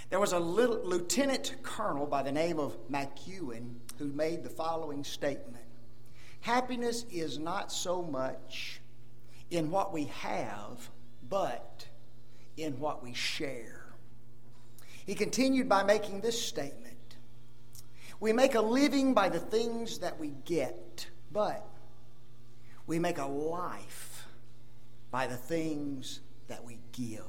There was a lieutenant colonel by the name of McEwen who made the following statement: happiness is not so much in what we have, but in what we share. He continued by making this statement: we make a living by the things that we get, but we make a life by the things that we give.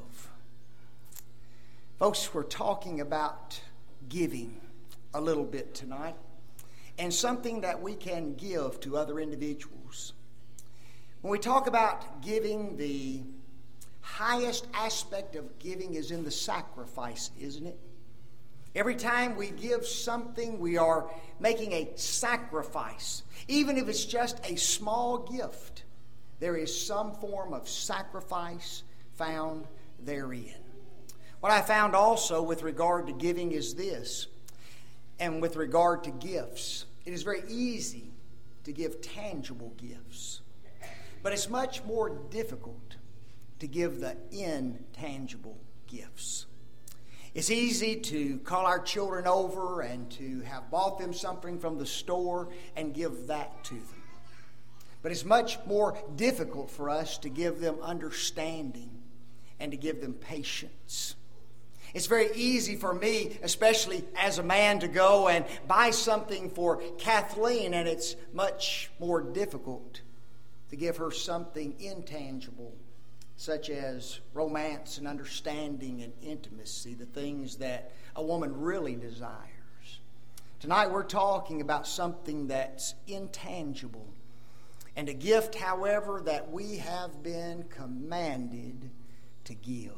Folks, we're talking about giving a little bit tonight, and something that we can give to other individuals. When we talk about giving, the highest aspect of giving is in the sacrifice, isn't it? Every time we give something, we are making a sacrifice. Even if it's just a small gift, there is some form of sacrifice found therein. What I found also with regard to giving is this, and with regard to gifts, it is very easy to give tangible gifts, but it's much more difficult to give the intangible gifts. It's easy to call our children over and to have bought them something from the store and give that to them. But it's much more difficult for us to give them understanding and to give them patience. It's very easy for me, especially as a man, to go and buy something for Kathleen, and it's much more difficult to give her something intangible, such as romance and understanding and intimacy, the things that a woman really desires. Tonight we're talking about something that's intangible, and a gift, however, that we have been commanded to give.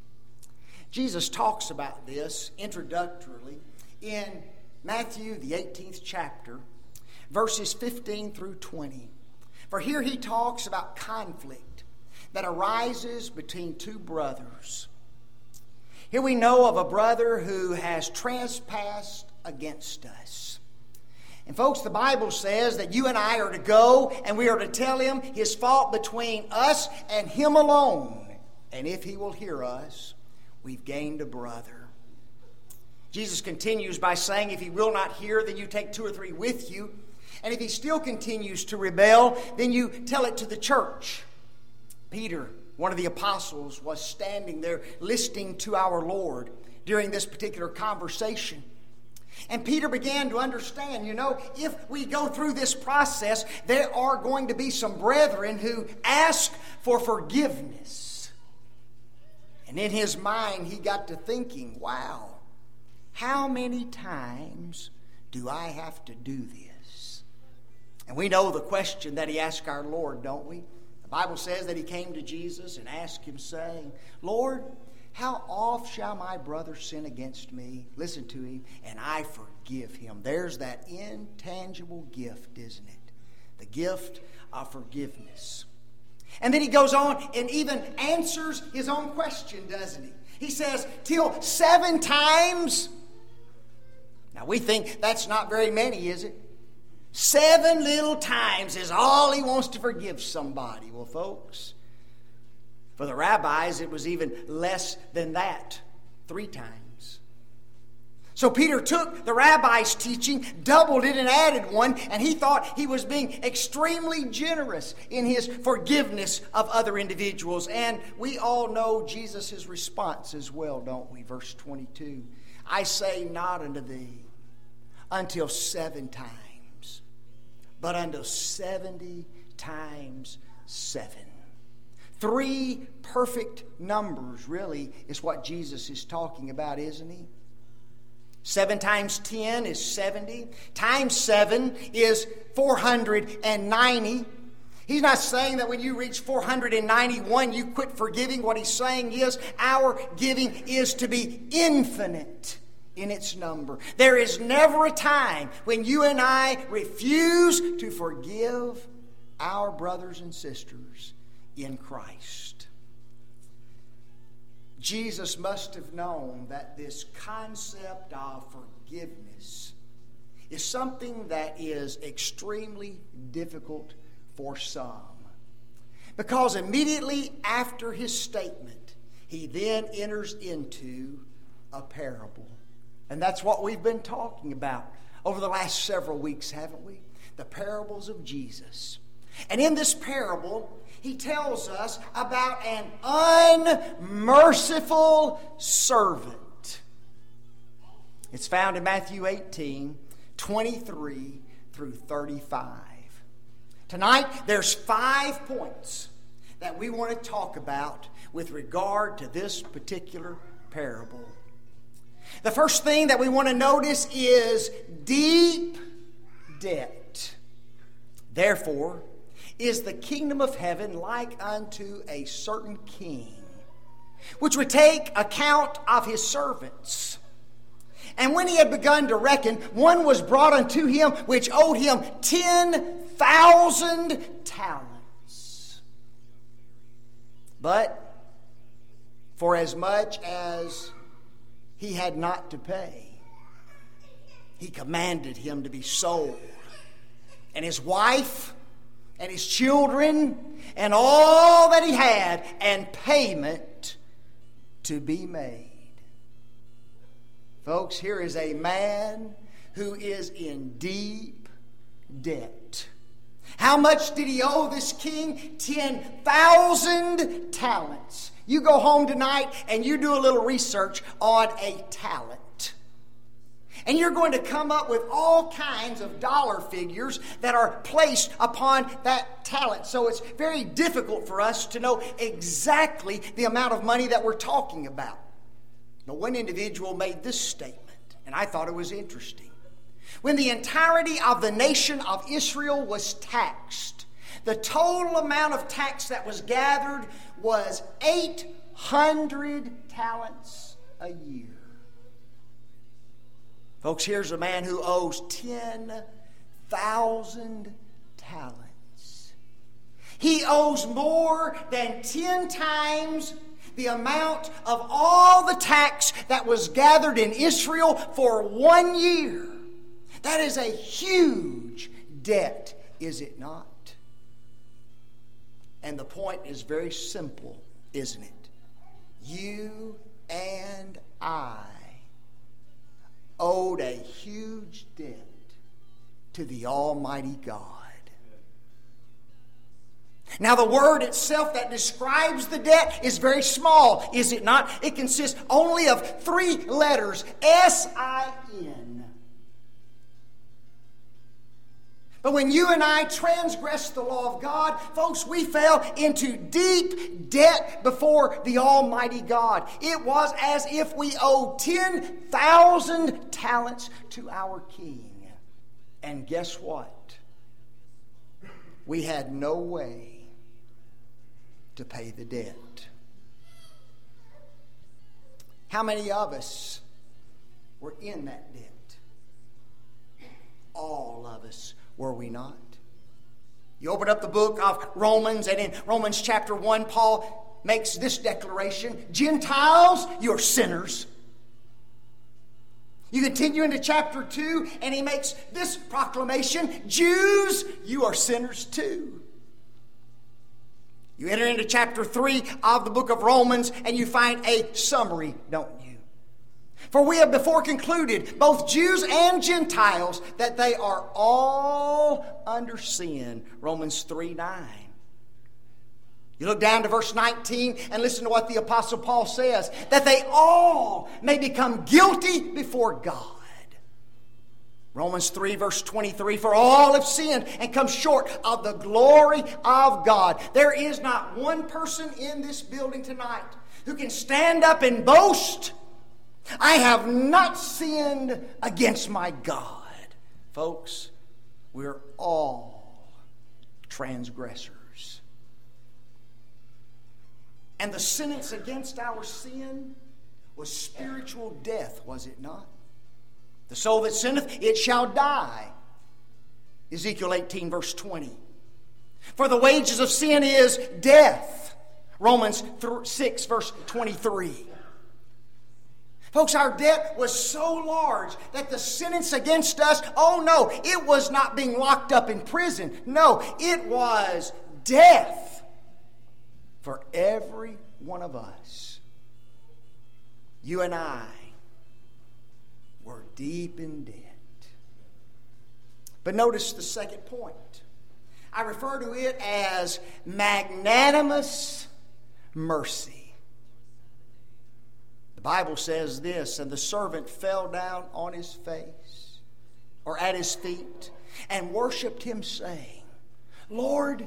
Jesus talks about this introductorily in Matthew, the 18th chapter, verses 15 through 20. For here he talks about conflict that arises between two brothers. Here we know of a brother who has trespassed against us. And folks, the Bible says that you and I are to go and we are to tell him his fault between us and him alone. And if he will hear us, we've gained a brother. Jesus continues by saying, if he will not hear, then you take 2 or 3 with you. And if he still continues to rebel, then you tell it to the church. Peter, one of the apostles, was standing there listening to our Lord during this particular conversation. And Peter began to understand, if we go through this process, there are going to be some brethren who ask for forgiveness. And in his mind, he got to thinking, wow, how many times do I have to do this? And we know the question that he asked our Lord, don't we? The Bible says that he came to Jesus and asked him, saying, Lord, how oft shall my brother sin against me? Listen to him, and I forgive him. There's that intangible gift, isn't it? The gift of forgiveness. And then he goes on and even answers his own question, doesn't he? He says, till 7 times. Now we think that's not very many, is it? 7 little times is all he wants to forgive somebody. Well, folks, for the rabbis, it was even less than that, 3 times. So Peter took the rabbi's teaching, doubled it and added one, and he thought he was being extremely generous in his forgiveness of other individuals. And we all know Jesus' response as well, don't we? Verse 22, I say not unto thee until 7 times, but until 70 times 7. 3 perfect numbers, really, is what Jesus is talking about, isn't he? 7 times 10 is 70. Times 7 is 490. He's not saying that when you reach 491, you quit forgiving. What he's saying is our giving is to be infinite in its number. There is never a time when you and I refuse to forgive our brothers and sisters in Christ. Jesus must have known that this concept of forgiveness is something that is extremely difficult for some. Because immediately after his statement, he then enters into a parable. And that's what we've been talking about over the last several weeks, haven't we? The parables of Jesus. And in this parable, he tells us about an unmerciful servant. It's found in Matthew 18, 23 through 35. Tonight, there's 5 points that we want to talk about with regard to this particular parable. The first thing that we want to notice is deep debt. Therefore, is the kingdom of heaven like unto a certain king, which would take account of his servants. And when he had begun to reckon, one was brought unto him which owed him 10,000 talents. But for as much as he had not to pay, he commanded him to be sold, and his wife and his children and all that he had, and payment to be made. Folks, here is a man who is in deep debt. How much did he owe this king? 10,000 talents. You go home tonight and you do a little research on a talent. And you're going to come up with all kinds of dollar figures that are placed upon that talent. So it's very difficult for us to know exactly the amount of money that we're talking about. But one individual made this statement, and I thought it was interesting. When the entirety of the nation of Israel was taxed, the total amount of tax that was gathered was 800 talents a year. Folks, here's a man who owes 10,000 talents. He owes more than 10 times the amount of all the tax that was gathered in Israel for 1 year. That is a huge debt, is it not? And the point is very simple, isn't it? You and I owed a huge debt to the Almighty God. Now, the word itself that describes the debt is very small, is it not? It consists only of 3 letters, S-I-N. But when you and I transgressed the law of God, folks, we fell into deep debt before the Almighty God. It was as if we owed 10,000 talents to our King. And guess what? We had no way to pay the debt. How many of us were in that debt? All of us, were we not? You open up the book of Romans, and in Romans chapter 1, Paul makes this declaration: Gentiles, you're sinners. You continue into chapter 2, and he makes this proclamation: Jews, you are sinners too. You enter into chapter 3 of the book of Romans, and you find a summary, don't you? For we have before concluded, both Jews and Gentiles, that they are all under sin. Romans 3:9. You look down to verse 19 and listen to what the Apostle Paul says: that they all may become guilty before God. Romans 3 verse 23, for all have sinned and come short of the glory of God. There is not one person in this building tonight who can stand up and boast, I have not sinned against my God. Folks, we're all transgressors. And the sentence against our sin was spiritual death, was it not? The soul that sinneth, it shall die. Ezekiel 18 verse 20. For the wages of sin is death. Romans 6 verse 23. Folks, our debt was so large that the sentence against us, oh no, it was not being locked up in prison. No, it was death for every one of us. You and I deep in debt. But notice the second point. I refer to it as magnanimous mercy. The Bible says this, and the servant fell down on his face, or at his feet, and worshiped him, saying, Lord,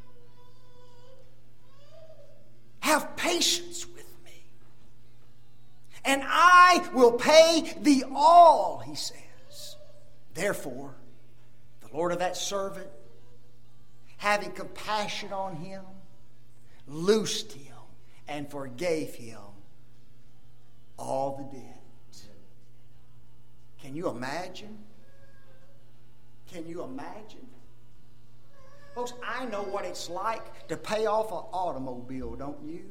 have patience with me, and I will pay thee all, he says. Therefore, the Lord of that servant, having compassion on him, loosed him and forgave him all the debt. Can you imagine? Can you imagine? Folks, I know what it's like to pay off an automobile, don't you?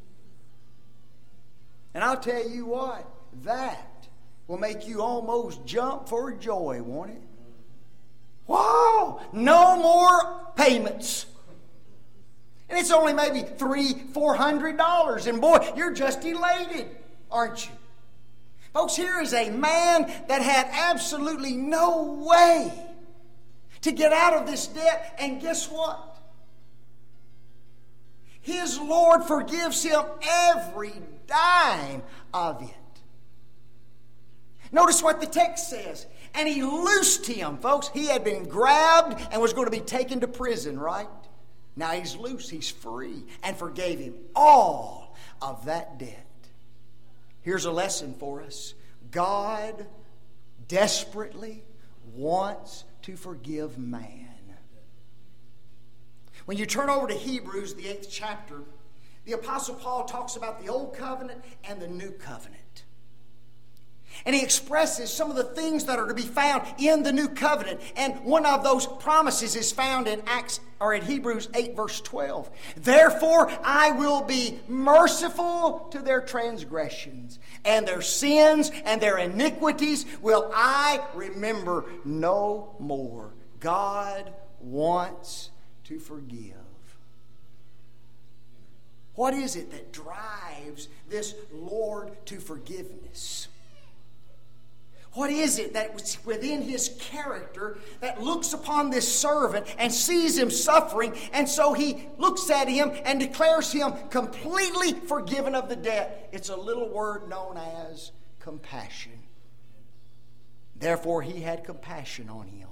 And I'll tell you what, that will make you almost jump for joy, won't it? Wow! No more payments. And it's only maybe $300-400. And boy, you're just elated, aren't you? Folks, here is a man that had absolutely no way to get out of this debt. And guess what? His Lord forgives him every dime of it. Notice what the text says. And he loosed him, folks. He had been grabbed and was going to be taken to prison, right? Now he's loose, he's free, and forgave him all of that debt. Here's a lesson for us. God desperately wants to forgive man. When you turn over to Hebrews, the 8th chapter, the Apostle Paul talks about the Old Covenant and the New Covenant. And he expresses some of the things that are to be found in the New Covenant. And one of those promises is found in Hebrews 8 verse 12. Therefore I will be merciful to their transgressions, and their sins and their iniquities will I remember no more. God wants to forgive. What is it that drives this Lord to forgiveness? What is it that was within his character that looks upon this servant and sees him suffering, and so he looks at him and declares him completely forgiven of the debt? It's a little word known as compassion. Therefore, he had compassion on him.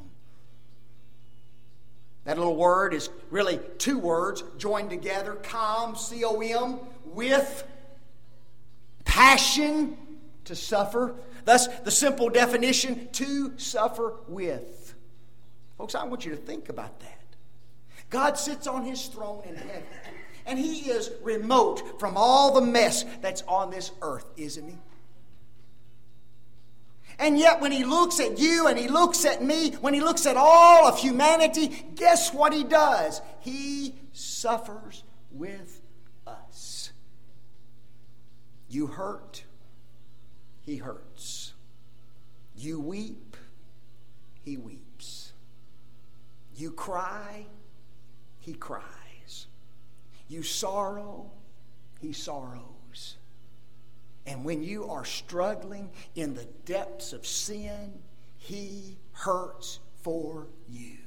That little word is really two words joined together, com, C-O-M, with passion, to suffer. Thus, the simple definition, to suffer with. Folks, I want you to think about that. God sits on his throne in heaven, and he is remote from all the mess that's on this earth, isn't he? And yet when he looks at you and he looks at me, when he looks at all of humanity, guess what he does? He suffers with us. You hurt, he hurts. You weep, he weeps. You cry, he cries. You sorrow, he sorrows. And when you are struggling in the depths of sin, he hurts for you.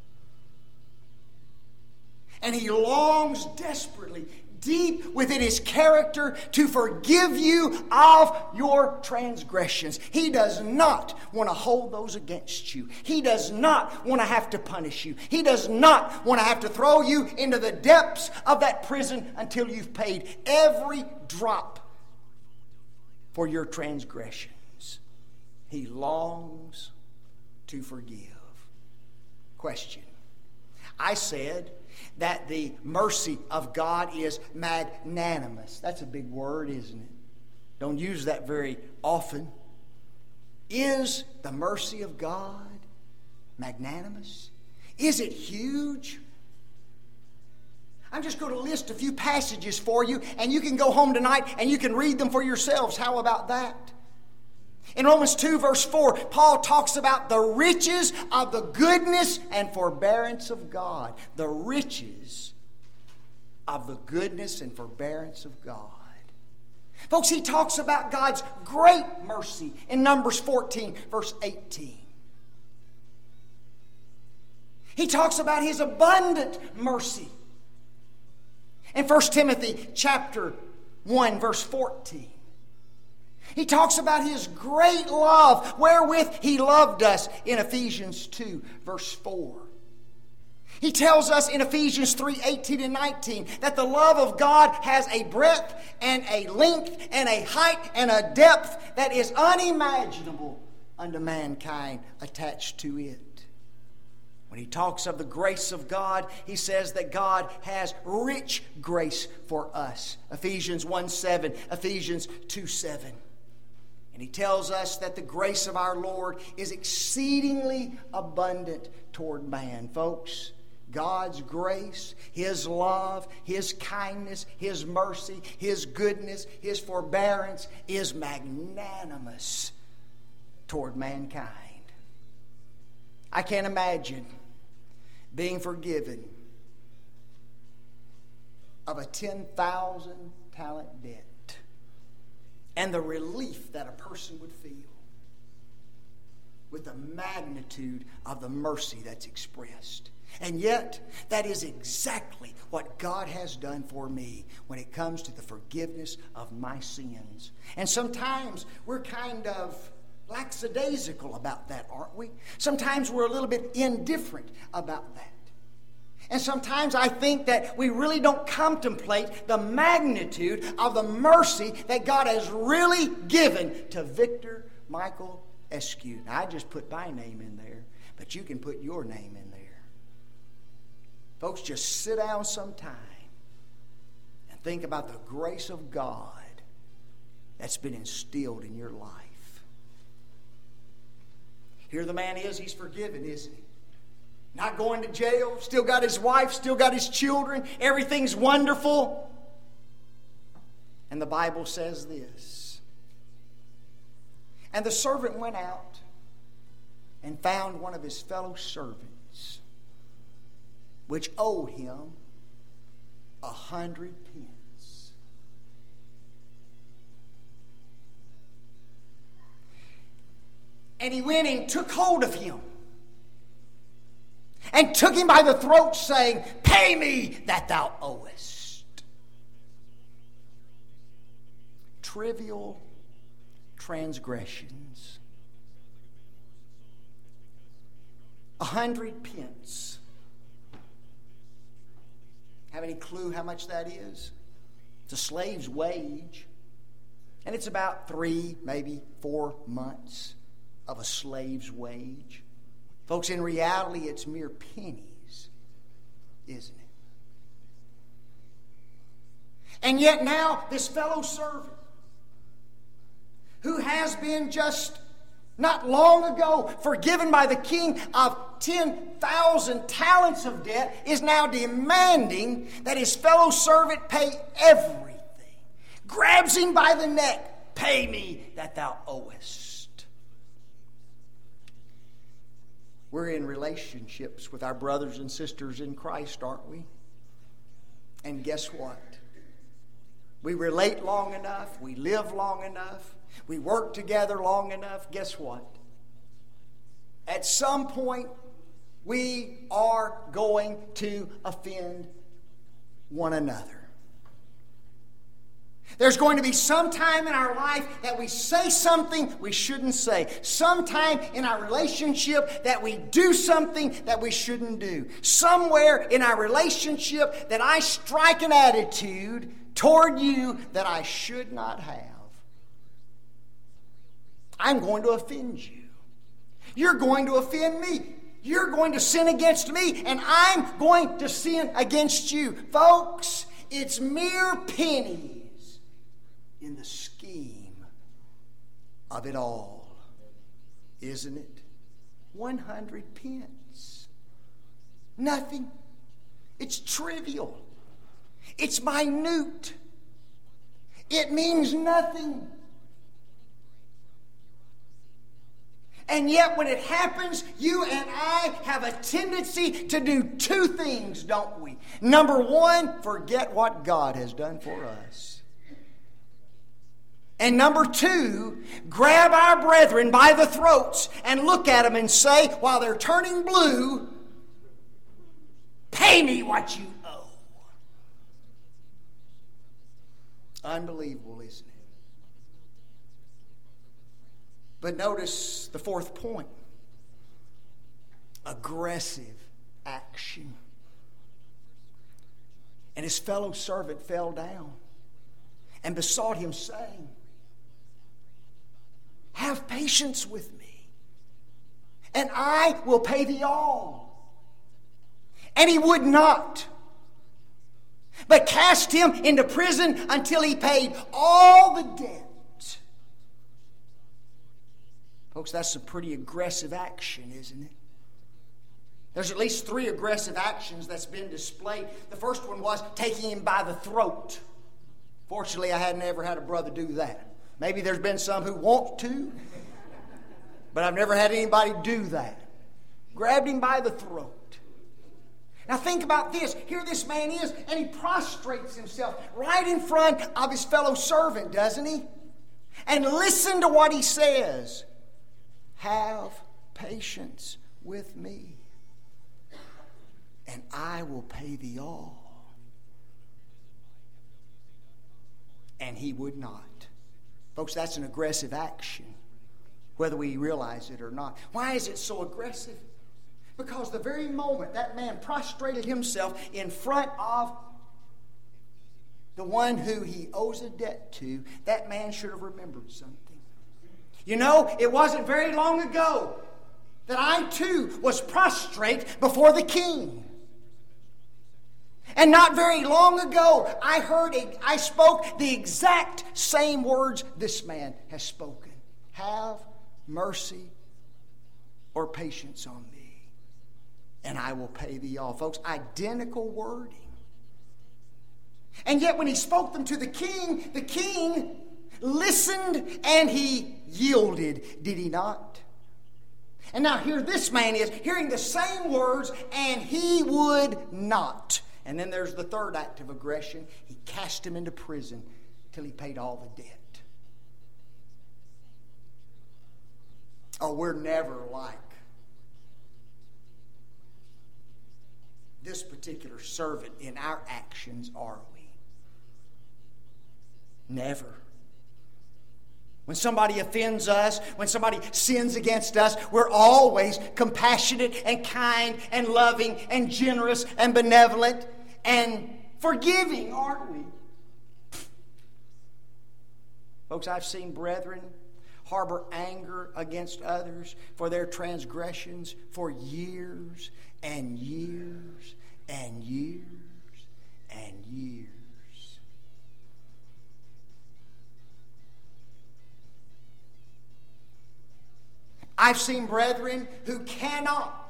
And he longs desperately, deep within his character, to forgive you of your transgressions. He does not want to hold those against you. He does not want to have to punish you. He does not want to have to throw you into the depths of that prison until you've paid every drop for your transgressions. He longs to forgive. Question. I said that the mercy of God is magnanimous. That's a big word, isn't it? Don't use that very often. Is the mercy of God magnanimous? Is it huge? I'm just going to list a few passages for you, and you can go home tonight and you can read them for yourselves. How about that? In Romans 2 verse 4, Paul talks about the riches of the goodness and forbearance of God. The riches of the goodness and forbearance of God. Folks, he talks about God's great mercy in Numbers 14, verse 18. He talks about his abundant mercy in 1 Timothy chapter 1, verse 14. He talks about his great love wherewith he loved us in Ephesians 2, verse 4. He tells us in Ephesians 3, 18 and 19 that the love of God has a breadth and a length and a height and a depth that is unimaginable unto mankind attached to it. When he talks of the grace of God, he says that God has rich grace for us. Ephesians 1:7, Ephesians 2:7. And he tells us that the grace of our Lord is exceedingly abundant toward man. Folks, God's grace, His love, His kindness, His mercy, His goodness, His forbearance is magnanimous toward mankind. I can't imagine being forgiven of a 10,000 talent debt and the relief that a person would feel with the magnitude of the mercy that's expressed. And yet, that is exactly what God has done for me when it comes to the forgiveness of my sins. And sometimes we're kind of lackadaisical about that, aren't we? Sometimes we're a little bit indifferent about that. And sometimes I think that we really don't contemplate the magnitude of the mercy that God has really given to Victor Michael Eskew. Now, I just put my name in there, but you can put your name in there. Folks, just sit down sometime and think about the grace of God that's been instilled in your life. Here the man is, he's forgiven, isn't he? Not going to jail, still got his wife, still got his children, everything's wonderful. And the Bible says this. And the servant went out and found one of his fellow servants, which owed him 100 pence. And he went and took hold of him and took him by the throat, saying, "Pay me that thou owest." Trivial transgressions. 100 pence. Have any clue how much that is? It's a slave's wage. And it's about 3, maybe 4 months of a slave's wage. Folks, in reality, it's mere pennies, isn't it? And yet now, this fellow servant, who has been just not long ago forgiven by the king of 10,000 talents of debt, is now demanding that his fellow servant pay everything. Grabs him by the neck. "Pay me that thou owest." We're in relationships with our brothers and sisters in Christ, aren't we? And guess what? We relate long enough. We live long enough. We work together long enough. Guess what? At some point, we are going to offend one another. There's going to be some time in our life that we say something we shouldn't say. Sometime in our relationship that we do something that we shouldn't do. Somewhere in our relationship that I strike an attitude toward you that I should not have. I'm going to offend you. You're going to offend me. You're going to sin against me, and I'm going to sin against you. Folks, it's mere pennies in the scheme of it all, isn't it? 100 pence. Nothing. It's trivial. It's minute. It means nothing. And yet when it happens, you and I have a tendency to do 2 things, don't we? Number 1, forget what God has done for us. And number two, grab our brethren by the throats and look at them and say, while they're turning blue, pay me what you owe. Unbelievable, isn't it? But notice the fourth point. Aggressive action. And his fellow servant fell down and besought him, saying, have patience with me, and I will pay thee all. And he would not, but cast him into prison until he paid all the debt. Folks, that's a pretty aggressive action, isn't it? There's at least 3 aggressive actions that's been displayed. The first one was taking him by the throat. Fortunately, I hadn't ever had a brother do that. Maybe there's been some who want to, but I've never had anybody do that. Grabbed him by the throat. Now think about this. Here this man is, and he prostrates himself right in front of his fellow servant, doesn't he? And listen to what he says. Have patience with me, and I will pay thee all. And he would not. Folks, that's an aggressive action, whether we realize it or not. Why is it so aggressive? Because the very moment that man prostrated himself in front of the one who he owes a debt to, that man should have remembered something. You know, it wasn't very long ago that I too was prostrate before the king. And not very long ago, I spoke the exact same words this man has spoken. Have mercy or patience on me, and I will pay thee all. Folks, identical wording. And yet when he spoke them to the king listened and he yielded, did he not? And now here this man is, hearing the same words, and he would not. And then there's the third act of aggression. He cast him into prison till he paid all the debt. Oh, we're never like this particular servant in our actions, are we? Never. When somebody offends us, when somebody sins against us, we're always compassionate and kind and loving and generous and benevolent and forgiving, aren't we? Folks, I've seen brethren harbor anger against others for their transgressions for years and years and years and years. I've seen brethren who cannot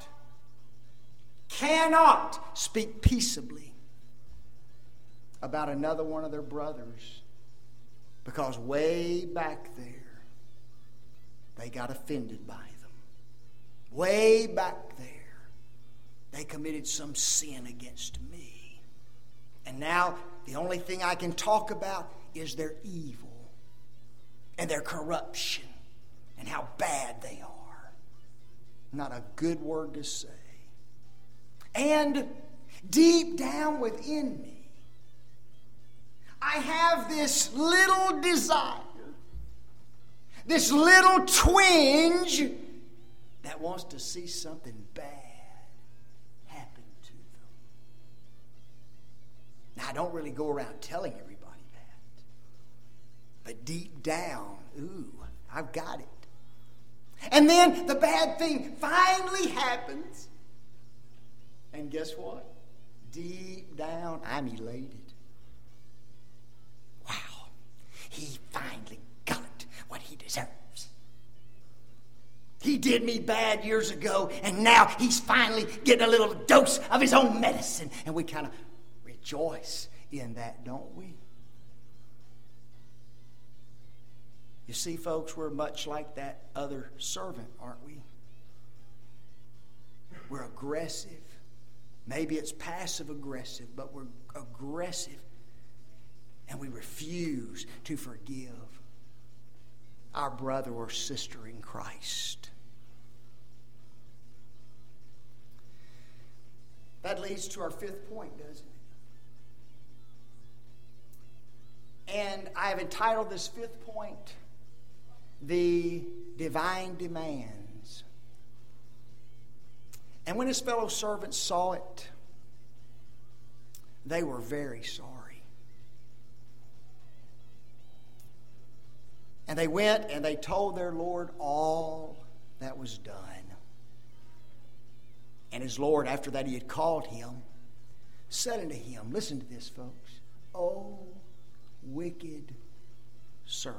speak peaceably about another one of their brothers because way back there they got offended by them. Way back there they committed some sin against me. And now the only thing I can talk about is their evil and their corruption and how bad they are. Not a good word to say. And deep down within me, I have this little desire, this little twinge that wants to see something bad happen to them. Now, I don't really go around telling everybody that. But deep down, ooh, I've got it. And then the bad thing finally happens. And guess what? Deep down, I'm elated. Wow. He finally got what he deserves. He did me bad years ago, and now he's finally getting a little dose of his own medicine. And we kind of rejoice in that, don't we? You see, folks, we're much like that other servant, aren't we? We're aggressive. Maybe it's passive aggressive, but we're aggressive. And we refuse to forgive. our brother or sister in Christ. That leads to our fifth point, doesn't it? And I have entitled this fifth point, The Divine Demands. And when his fellow servants saw it, they were very sorry. And they went and they told their Lord all that was done. And his Lord, after that he had called him, said unto him, listen to this, folks, O wicked servant,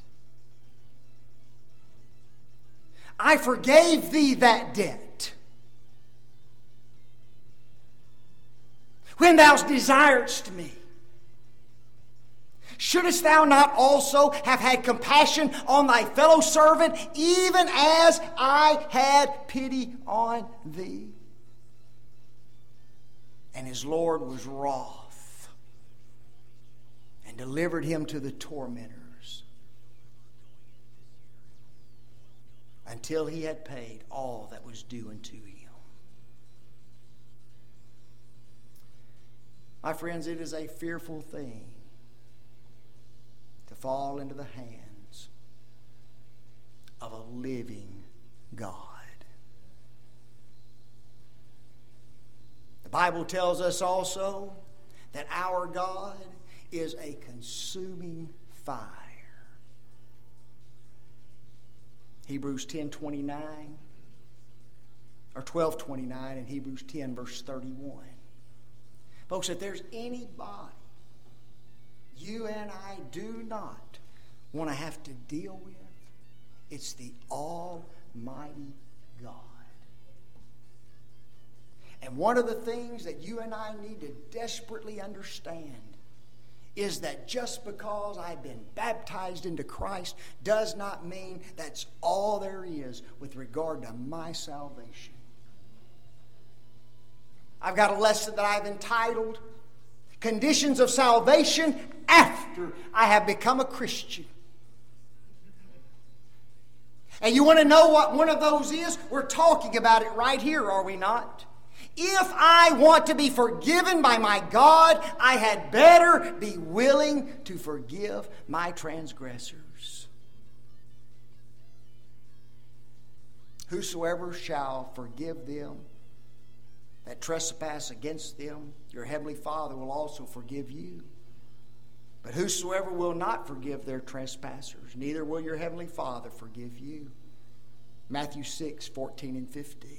I forgave thee that debt when thou desiredst me. Shouldest thou not also have had compassion on thy fellow servant, even as I had pity on thee? And his Lord was wroth and delivered him to the tormentors until he had paid all that was due unto him. My friends, it is a fearful thing to fall into the hands of a living God. The Bible tells us also that our God is a consuming fire. Hebrews 10:29 or 12:29 and Hebrews 10 verse 31. Folks, if there's anybody you and I do not want to have to deal with, it's the Almighty God. And one of the things that you and I need to desperately understand is that just because I've been baptized into Christ does not mean that's all there is with regard to my salvation. I've got a lesson that I've entitled Conditions of Salvation After I Have Become a Christian. And you want to know what one of those is? We're talking about it right here, are we not? If I want to be forgiven by my God, I had better be willing to forgive my transgressors. Whosoever shall forgive them that trespass against them, your heavenly Father will also forgive you. But whosoever will not forgive their trespassers, neither will your heavenly Father forgive you. Matthew 6:14 and 15.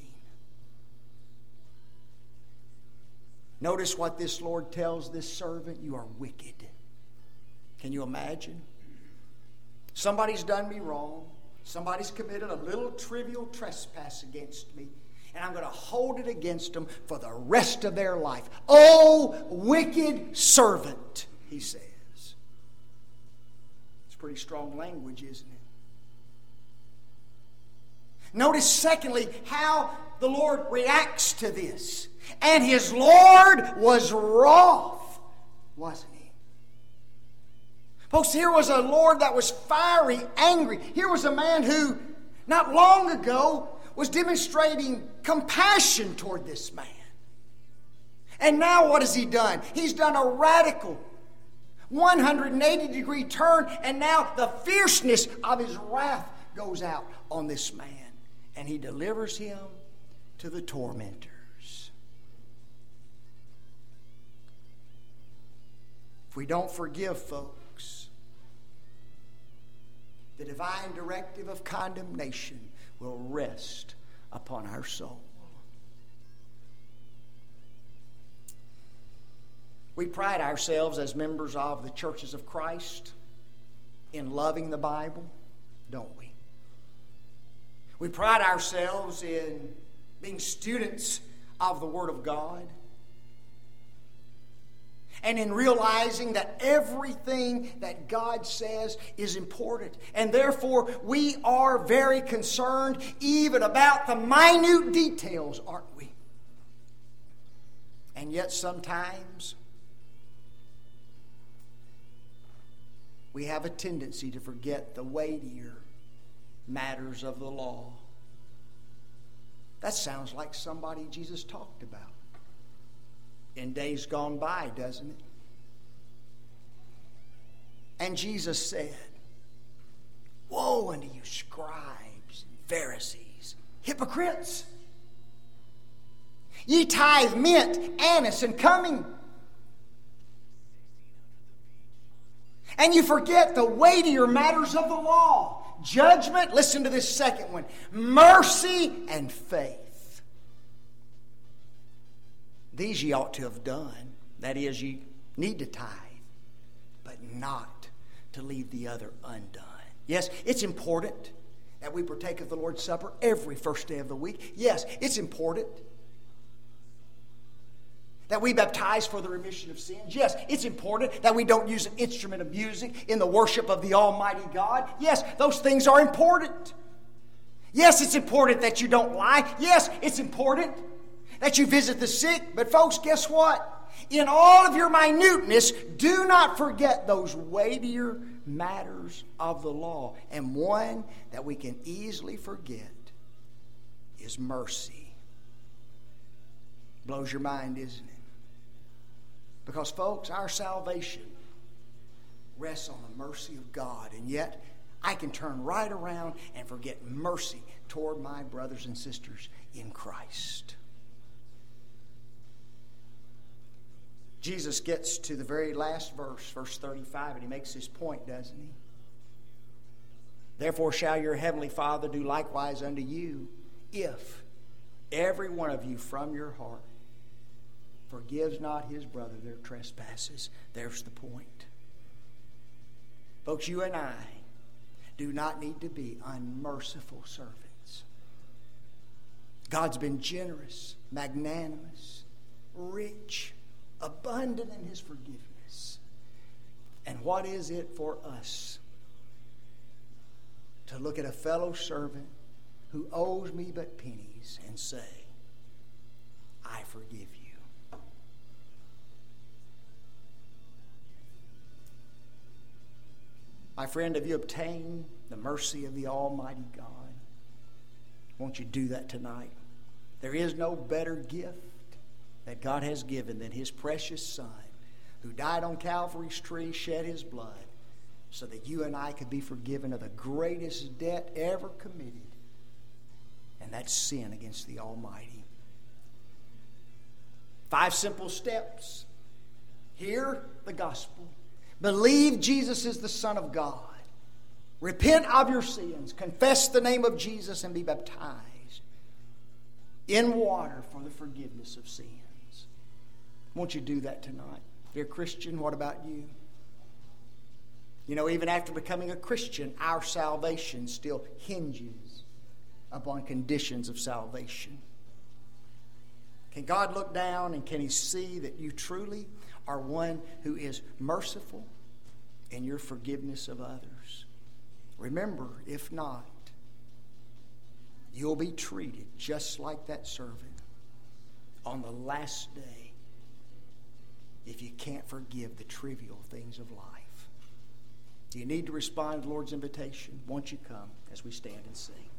Notice what this Lord tells this servant: you are wicked. Can you imagine? Somebody's done me wrong. Somebody's committed a little trivial trespass against me, and I'm going to hold it against them for the rest of their life. Oh, wicked servant, he says. It's pretty strong language, isn't it? Notice, secondly, how the Lord reacts to this. And his Lord was wroth, wasn't he? Folks, here was a Lord that was fiery, angry. Here was a man who, not long ago, was demonstrating compassion toward this man. And now what has he done? He's done a radical 180-degree turn, and now the fierceness of his wrath goes out on this man. And he delivers him to the tormentors. If we don't forgive, folks, the divine directive of condemnation will rest upon our soul. We pride ourselves as members of the churches of Christ in loving the Bible, don't we? We pride ourselves in being students of the Word of God and in realizing that everything that God says is important. And therefore, we are very concerned even about the minute details, aren't we? And yet sometimes we have a tendency to forget the weightier matters of the law. That sounds like somebody Jesus talked about in days gone by, doesn't it? And Jesus said, "Woe unto you, scribes and Pharisees, hypocrites! Ye tithe mint, anise, and cumin, and you forget the weightier matters of the law, judgment," listen to this second one, "mercy and faith. These ye ought to have done." That is, ye need to tithe, but not to leave the other undone. Yes, it's important that we partake of the Lord's Supper every first day of the week. Yes, it's important that we baptize for the remission of sins. Yes, it's important that we don't use an instrument of music in the worship of the Almighty God. Yes, those things are important. Yes, it's important that you don't lie. Yes, it's important that you visit the sick. But folks, guess what? In all of your minuteness, do not forget those weightier matters of the law. And one that we can easily forget is mercy. Blows your mind, isn't it? Because, folks, our salvation rests on the mercy of God. And yet, I can turn right around and forget mercy toward my brothers and sisters in Christ. Jesus gets to the very last verse, verse 35, and he makes this point, doesn't he? "Therefore shall your heavenly Father do likewise unto you, if every one of you from your heart forgives not his brother their trespasses." There's the point. Folks, you and I do not need to be unmerciful servants. God's been generous, magnanimous, rich, abundant in his forgiveness. And what is it for us to look at a fellow servant who owes me but pennies and say, "I forgive you"? My friend, have you obtained the mercy of the Almighty God? Won't you do that tonight? There is no better gift that God has given than his precious Son, who died on Calvary's tree, shed his blood, so that you and I could be forgiven of the greatest debt ever committed, and that's sin against the Almighty. 5 simple steps. Hear the gospel. Believe Jesus is the Son of God. Repent of your sins. Confess the name of Jesus and be baptized in water for the forgiveness of sins. Won't you do that tonight? Dear Christian, what about you? You know, even after becoming a Christian, our salvation still hinges upon conditions of salvation. Can God look down and can he see that you truly are one who is merciful in your forgiveness of others? Remember, if not, you'll be treated just like that servant on the last day if you can't forgive the trivial things of life. Do you need to respond to the Lord's invitation? Won't you come as we stand and sing?